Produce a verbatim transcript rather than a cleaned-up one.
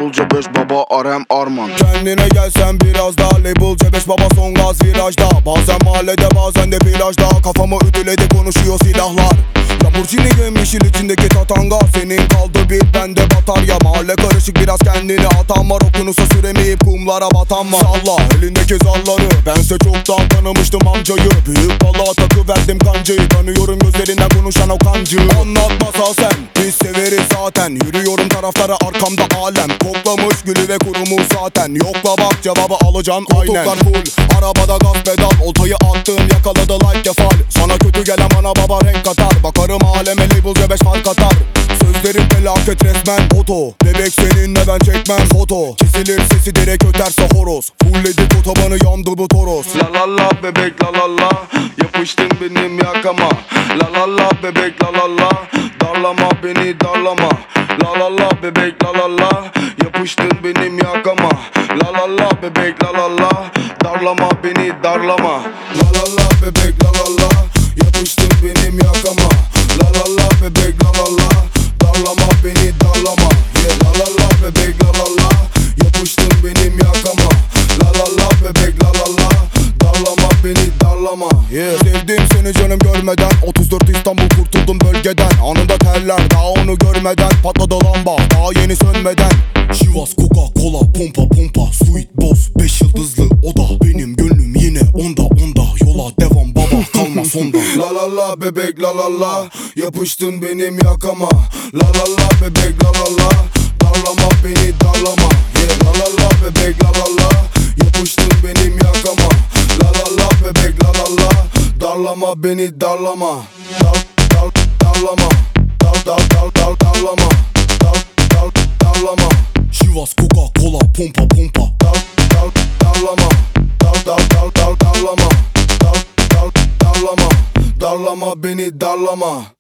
Label C beş baba Arem Arman. Kendine gelsen biraz daha Label C beş baba son gaz virajda. Bazen mahallede bazen de plajda. Kafamı ütüledi konuşuyor silahlar. Lamborghini yemyeşil içindeki tatanga. Senin kaldı bir bende batarya. Mahalle karışık biraz kendini atan var. Okyanusa süremeyip kumlara batan var. Salla elindeki zalları. Bense çoktan tanımıştım amcayı. Büyük balığa takıverdim kancayı. Tanıyorum gözlerinden konuşan o kancı. Anlatmasa sen biz severiz zaten. Yürüyorum taraflara arkamda alem. Koklamış gülü ve kurumuş zaten. Yokla bak cevabı alacaksın aynen. Koltuklar full arabada gaz pedal. Oltayı attım yakaladı like kefal. Sana kötü gelen bana baba renk katar. Bakarım aleme Label C beş fark atar. Sözlerim felaket resmen foto. Bebek seninle ben çekmem foto. Kesilir sesi direkt öterse horoz. Fullledik otobanı yandı bu toros. La la la bebek la la la. Yapıştın benim yakama. La la la bebek la la la. Darlama beni darlama. La la la bebek la la la. Yapıştın benim yakama. La la la bebek la la la. Darlama beni darlama. La la la bebek la la la. Yapıştın benim yakama. La la la bebek la la la. Darlama beni darlama. Yeah la la la bebek la la la. Yapıştın benim yakama. La la la bebek la la la. Darlama beni darlama. Yeah sevdim seni canım görmeden. Otuz dört İstanbul kurtuldum bölgeden. Anında terler daha onu görmeden. Patladı lamba daha yeni sönmeden. Şivas Coca Cola pompa pompa. Sweet boss beş yıldızlı oda. Benim gönlüm yine onda onda. Yola devam baba kalma sonda. La la la bebek la la la. Yapıştın benim yakama. La la la bebek la la la. Darlama beni darlama. Yeah la la la bebek la la la. Yapıştın benim yakama. La la la bebek la la la. Darlama beni darlama. Dar dar darlama. Dar dar dar dar darlama. Dar dar darlama. Şivas Coca Cola pompa pompa. Dar dar darlama. Dar dar dar dar darlama. Dar dar darlama. Darlama beni darlama.